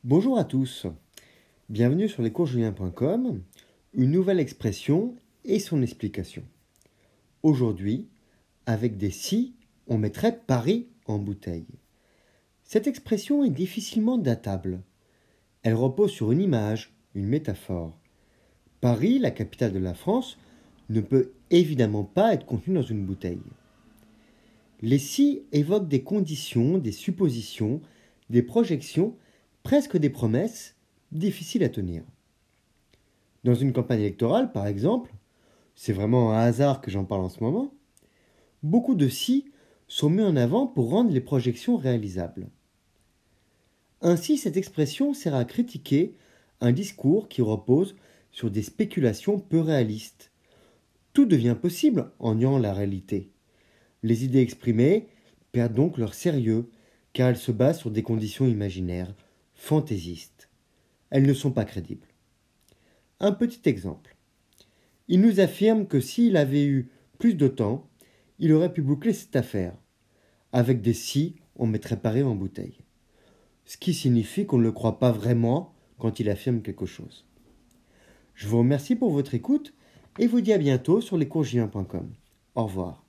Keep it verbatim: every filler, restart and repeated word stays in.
Bonjour à tous, bienvenue sur lescoursjulien point com, une nouvelle expression et son explication. Aujourd'hui, avec des si, on mettrait Paris en bouteille. Cette expression est difficilement datable. Elle repose sur une image, une métaphore. Paris, la capitale de la France, ne peut évidemment pas être contenue dans une bouteille. Les si évoquent des conditions, des suppositions, des projections, presque des promesses, difficiles à tenir. Dans une campagne électorale, par exemple, c'est vraiment un hasard que j'en parle en ce moment, beaucoup de si sont mis en avant pour rendre les projections réalisables. Ainsi, cette expression sert à critiquer un discours qui repose sur des spéculations peu réalistes. Tout devient possible en niant la réalité. Les idées exprimées perdent donc leur sérieux, car elles se basent sur des conditions imaginaires, fantaisistes. Elles ne sont pas crédibles. Un petit exemple. Il nous affirme que s'il avait eu plus de temps, il aurait pu boucler cette affaire. Avec des si, on mettrait Paris en bouteille. Ce qui signifie qu'on ne le croit pas vraiment quand il affirme quelque chose. Je vous remercie pour votre écoute et vous dis à bientôt sur lescoursjulien point com. Au revoir.